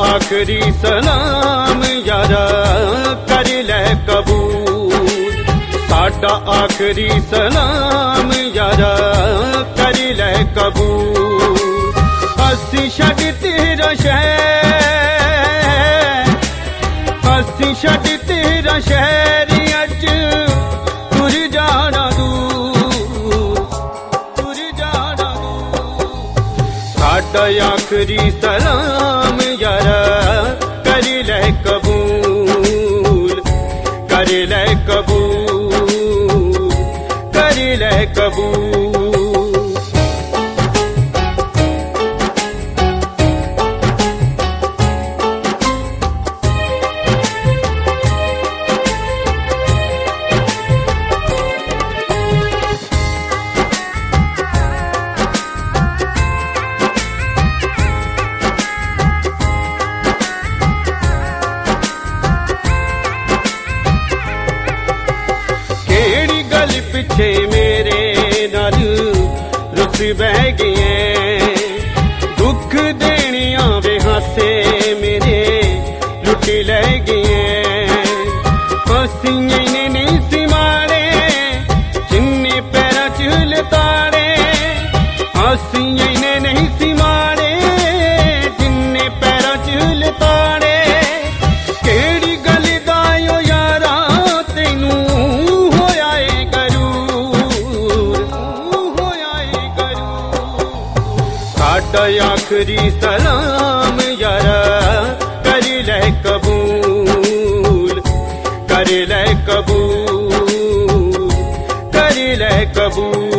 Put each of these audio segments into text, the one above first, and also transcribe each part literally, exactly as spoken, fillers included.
आखिरी सलाम यारा कर ले कबूल, साडा आखिरी सलाम यारा कर ले कबूल। असी छड़ तेरा शहर, असी छड़ तेरा शहर अज तुर जाना दूर, तुर जाना दूर। साडा आखिरी सलाम यारा कर ले कबूल, कर ले कबूल, कर ले कबूल। पिछे मेरे नाल रुस बह गए, दुख देनिया वे हासे मेरे लुट ले गए। असीं इन्ने नहीं सी मारे जिन्ने पैरां च लताड़े, असीं इन्ने नहीं सी मारे जिन्ने पैरां च लताड़े। केड़ी गल दा ओ यारा तैनू साडा आखिरी सलाम यारा कर ले कबूल, कर ले कबूल, कर ले कबूल।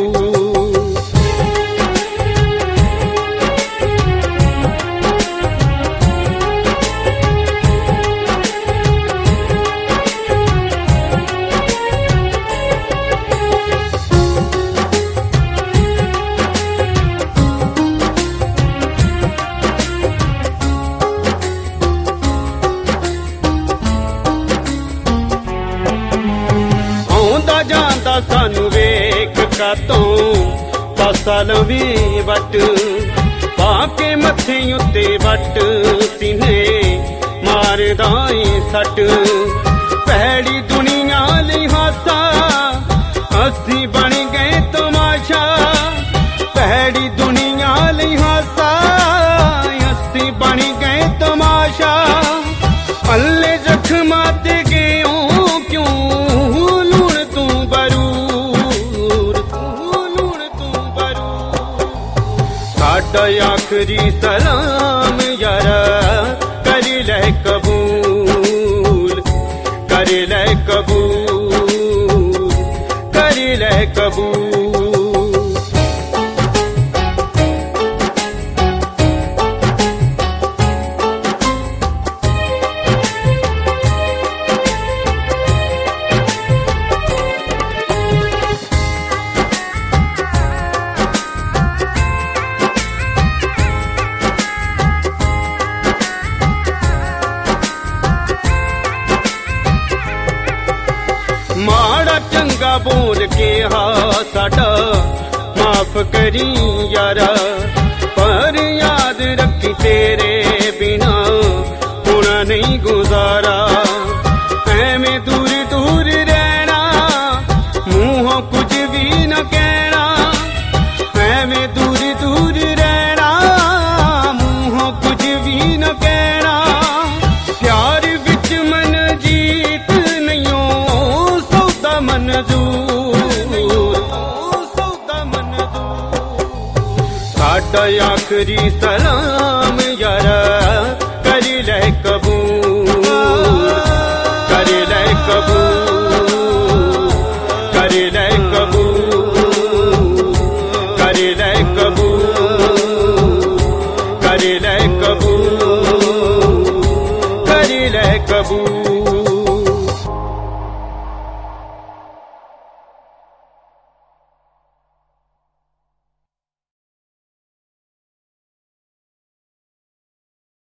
जांदा सानू वेख कातों पासा लवी वट, पाके मथे उत्ते वट सीने मारदा ए सट। भैड़ी दुनिया लई हासा असी बन गए तमाशा, भैड़ी दुनिया लई हासा असी बन गए तमाशा। अल्ले जख्मा ते गयो क्यों लूण तू बरूर, लूण तू बरूर। साडा आखिरी सलाम यारा कर ले कबूल, कर ले कबूल, कर ले कबूल। माड़ा चंगा बोल के हा साडा माफ करी यारा, पर याद रखी तेरे बिना होना नहीं गुजारा। ऐवें दूर दूर रहना मुंहों कुछ भी न कहना, ऐवें दूर दूर रहना मुंहों कुछ भी न कहना। प्यार विच मन जीत नहीं मंजूर, सौदा मंजूर। साडा आखिरी सलाम